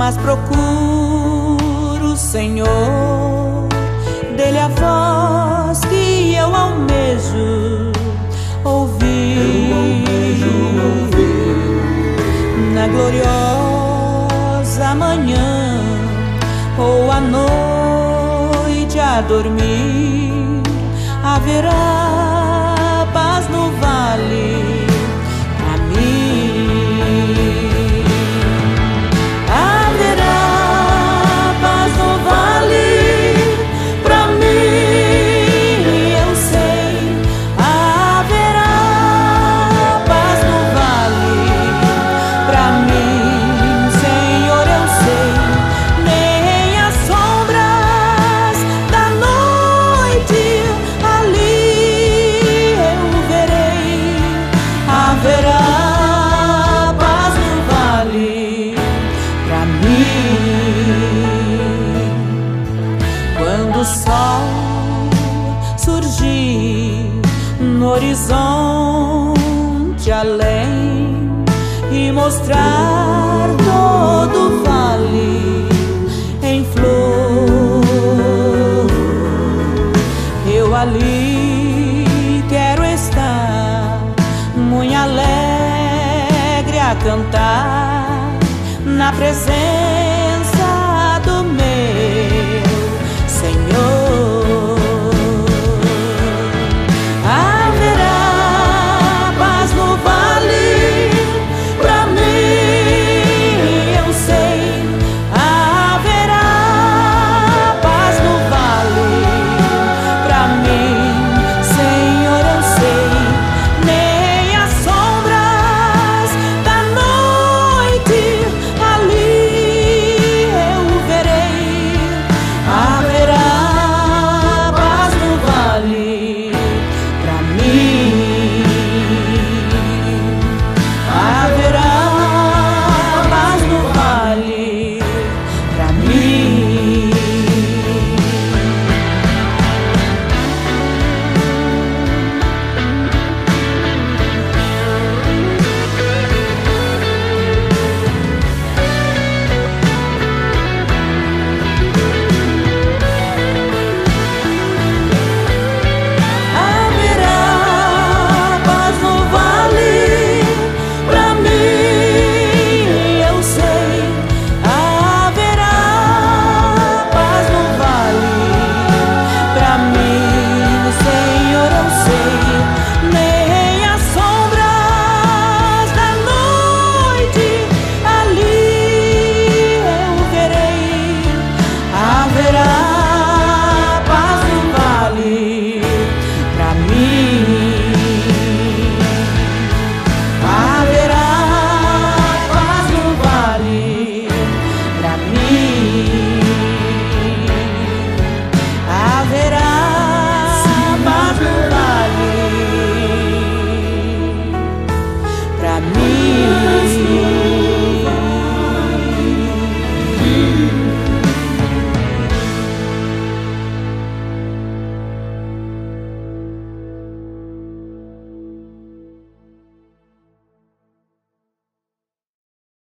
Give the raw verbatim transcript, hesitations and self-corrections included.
mas procuro o Senhor, dele a voz que eu almejo ouvir, eu almejo ouvir. Na gloriosa manhã ou à noite a dormir, haverá paz no vale pra mim. Haverá paz no vale pra mim, eu sei. Haverá paz no vale pra mim, Senhor, eu sei. Nem as sombras da noite ali eu verei. Haverá paz no vale pra mim. Quando o sol surgir no horizonte além e mostrar todo o vale em flor, eu ali quero estar, muito alegre a cantar na presença